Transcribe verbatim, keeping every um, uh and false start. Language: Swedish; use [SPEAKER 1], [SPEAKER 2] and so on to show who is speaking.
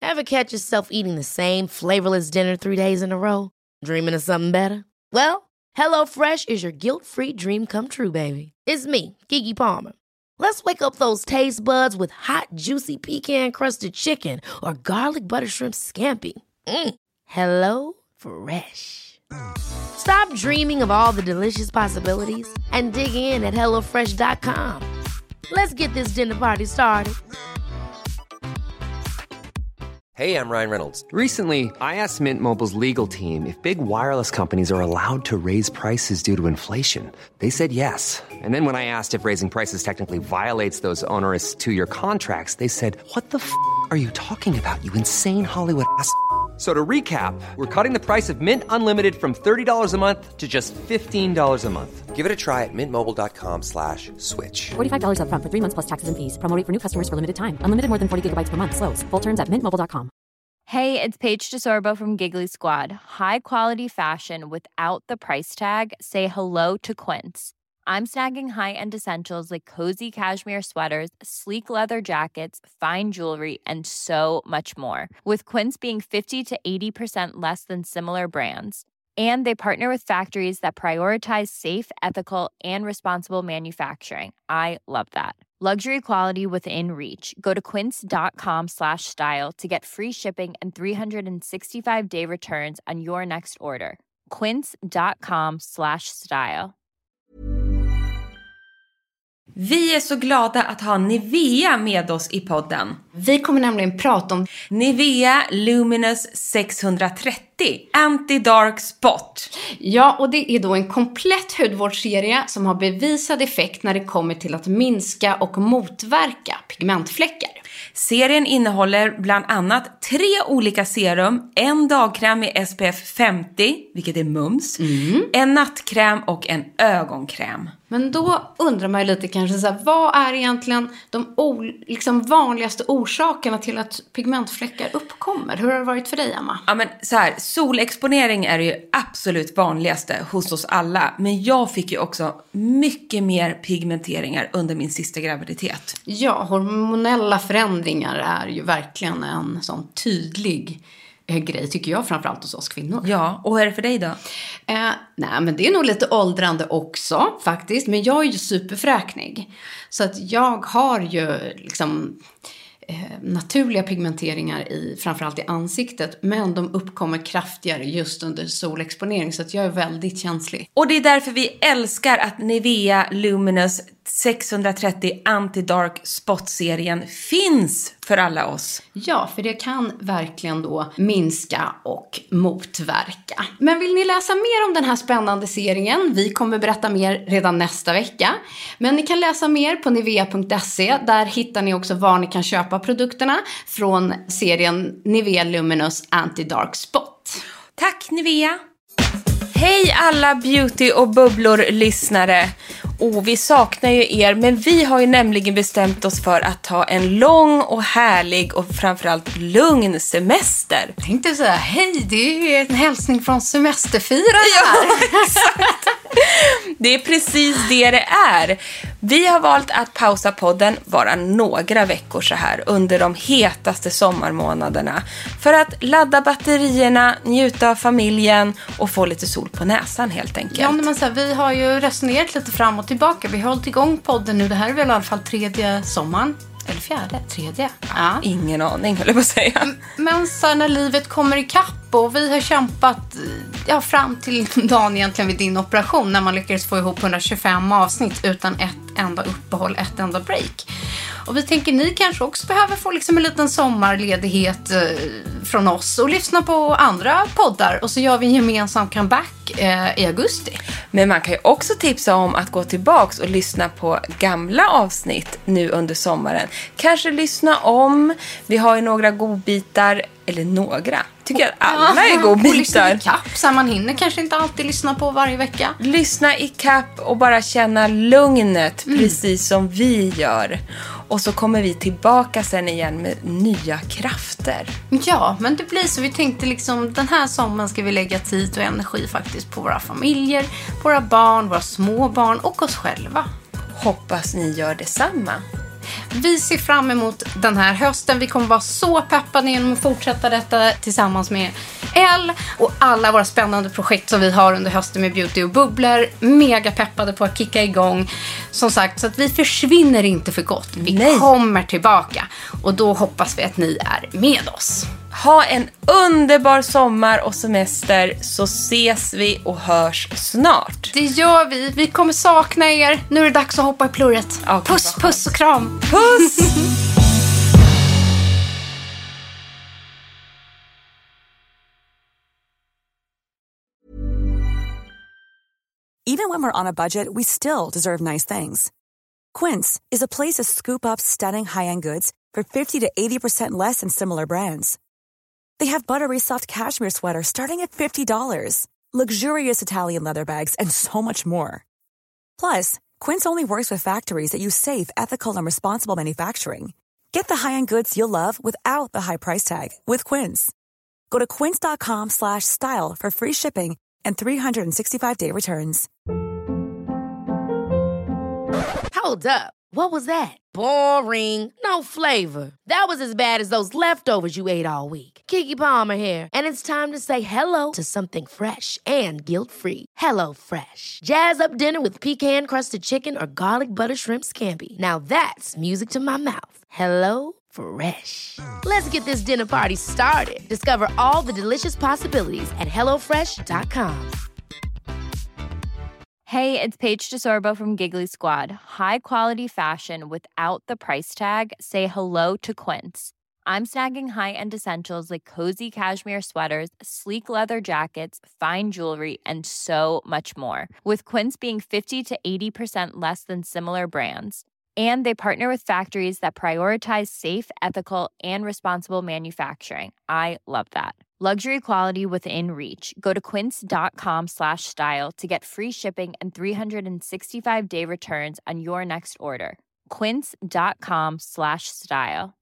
[SPEAKER 1] Ever catch yourself eating the same flavorless dinner three days in a row? Dreaming of something better? Well, HelloFresh is your guilt-free dream come true, baby. It's me, Keke Palmer. Let's wake up those taste buds with hot, juicy pecan-crusted chicken or garlic butter shrimp scampi. Mm. Hello Fresh. Stop dreaming of all the delicious possibilities and dig in at hello fresh dot com. Let's get this dinner party started.
[SPEAKER 2] Hey, I'm Ryan Reynolds. Recently, I asked Mint Mobile's legal team if big wireless companies are allowed to raise prices due to inflation. They said yes. And then when I asked if raising prices technically violates those onerous two-year contracts, they said, what the f*** are you talking about, you insane Hollywood ass f- So to recap, we're cutting the price of Mint Unlimited from thirty dollars a month to just fifteen dollars a month. Give it a try at mintmobile.com slash switch.
[SPEAKER 3] forty-five dollars up front for three months plus taxes and fees. Promo rate for new customers for limited time. Unlimited more than forty gigabytes per month. Slows full terms at mint mobile dot com.
[SPEAKER 4] Hey, it's Paige DeSorbo from Giggly Squad. High quality fashion without the price tag. Say hello to Quince. I'm snagging high-end essentials like cozy cashmere sweaters, sleek leather jackets, fine jewelry, and so much more. With Quince being fifty to eighty percent less than similar brands. And they partner with factories that prioritize safe, ethical, and responsible manufacturing. I love that. Luxury quality within reach. Go to quince.com slash style to get free shipping and three sixty-five day returns on your next order. Quince.com slash style.
[SPEAKER 5] Vi är så glada att ha Nivea med oss i podden.
[SPEAKER 6] Vi kommer nämligen prata om
[SPEAKER 5] Nivea Luminous sexhundratrettio Anti-Dark Spot.
[SPEAKER 6] Ja, och det är då en komplett hudvårdsserie som har bevisad effekt när det kommer till att minska och motverka pigmentfläckar.
[SPEAKER 5] Serien innehåller bland annat tre olika serum, en dagkräm med S P F femtio, vilket är mums, mm. en nattkräm och en ögonkräm.
[SPEAKER 6] Men då undrar man ju lite kanske så här, vad är egentligen de o- liksom vanligaste orsakerna till att pigmentfläckar uppkommer? Hur har det varit för dig, Emma?
[SPEAKER 5] Ja, men så här, solexponering är ju absolut vanligaste hos oss alla. Men jag fick ju också mycket mer pigmenteringar under min sista graviditet.
[SPEAKER 6] Ja, hormonella förändringar är ju verkligen en sån tydlig grej, tycker jag, framförallt hos oss kvinnor.
[SPEAKER 5] Ja, och hur är det för dig då?
[SPEAKER 6] Eh, nej, men det är nog lite åldrande också, faktiskt. Men jag är ju superfräknig. Så att jag har ju liksom eh, naturliga pigmenteringar i, framförallt i ansiktet. Men de uppkommer kraftigare just under solexponering. Så att jag är väldigt känslig.
[SPEAKER 5] Och det är därför vi älskar att Nivea Luminous sexhundratrettio Anti-Dark Spot-serien finns för alla oss.
[SPEAKER 6] Ja, för det kan verkligen då minska och motverka. Men vill ni läsa mer om den här spännande serien? Vi kommer berätta mer redan nästa vecka. Men ni kan läsa mer på nivea punkt se. Där hittar ni också var ni kan köpa produkterna från serien Nivea Luminous Anti-Dark Spot.
[SPEAKER 5] Tack Nivea! Hej alla beauty- och bubblor-lyssnare! Och vi saknar ju er, men vi har ju nämligen bestämt oss för att ta en lång och härlig och framförallt lugn semester.
[SPEAKER 6] Jag tänkte säga, hej, det är ju en hälsning från semesterfiraren här.
[SPEAKER 5] Ja, exakt. Det är precis det det är. Vi har valt att pausa podden bara några veckor så här under de hetaste sommarmånaderna för att ladda batterierna, njuta av familjen och få lite sol på näsan helt enkelt.
[SPEAKER 6] Ja, men så här, vi har ju resonerat lite fram och tillbaka. Vi har hållit igång podden nu. Det här är väl i alla fall tredje sommaren. Eller fjärde, tredje. Ja.
[SPEAKER 5] Ingen aning, höll jag på att säga.
[SPEAKER 6] Men så när livet kommer ikapp och vi har kämpat ja, fram till dagen egentligen vid din operation när man lyckades få ihop hundratjugofem avsnitt utan ett enda uppehåll, ett enda break. Och vi tänker ni kanske också behöver få liksom en liten sommarledighet eh, från oss och lyssna på andra poddar och så gör vi en gemensam comeback eh, i augusti.
[SPEAKER 5] Men man kan ju också tipsa om att gå tillbaks och lyssna på gamla avsnitt nu under sommaren. Kanske lyssna om. Vi har ju några godbitar, eller några. Tycker jag att alla är godbitar.
[SPEAKER 6] Och lyssna i kapp så man hinner kanske inte alltid lyssna på varje vecka.
[SPEAKER 5] Lyssna i kapp och bara känna lugnet mm. precis som vi gör. Och så kommer vi tillbaka sen igen med nya krafter.
[SPEAKER 6] Ja, men det blir så. Vi tänkte liksom den här sommaren ska vi lägga tid och energi faktiskt på våra familjer, våra barn, våra små barn och oss själva.
[SPEAKER 5] Hoppas ni gör detsamma.
[SPEAKER 6] vi ser fram emot den här hösten. Vi kommer vara så peppade genom att fortsätta detta tillsammans med Elle och alla våra spännande projekt som vi har under hösten med Beauty och bubblor. Mega peppade på att kicka igång. Som sagt, så att vi försvinner inte för gott. Vi Nej. kommer tillbaka och då hoppas vi att ni är med oss.
[SPEAKER 5] Ha en underbar sommar och semester, så ses vi och hörs snart.
[SPEAKER 6] Det gör vi. Vi kommer sakna er. Nu är det dags att hoppa i plurret. Okay, puss, puss och kram.
[SPEAKER 5] Puss!
[SPEAKER 7] Even when we're on a budget, we still deserve nice things. Quince is a place to scoop up stunning high-end goods for fifty to eighty percent less than similar brands. They have buttery soft cashmere sweaters starting at fifty dollars, luxurious Italian leather bags, and so much more. Plus, Quince only works with factories that use safe, ethical, and responsible manufacturing. Get the high-end goods you'll love without the high price tag with Quince. Go to quince.com slash style for free shipping and three sixty-five day returns.
[SPEAKER 1] Hold up. What was that? Boring. No flavor. That was as bad as those leftovers you ate all week. Keke Palmer here, and it's time to say hello to something fresh and guilt-free. Hello Fresh. Jazz up dinner with pecan-crusted chicken or garlic butter shrimp scampi. Now that's music to my mouth. Hello Fresh. Let's get this dinner party started. Discover all the delicious possibilities at hello fresh dot com.
[SPEAKER 4] Hey, it's Paige DeSorbo from Giggly Squad. High quality fashion without the price tag. Say hello to Quince. I'm snagging high-end essentials like cozy cashmere sweaters, sleek leather jackets, fine jewelry, and so much more. With Quince being fifty to eighty percent less than similar brands. And they partner with factories that prioritize safe, ethical, and responsible manufacturing. I love that. Luxury quality within reach. Go to quince.com slash style to get free shipping and three sixty-five day returns on your next order. Quince.com slash style.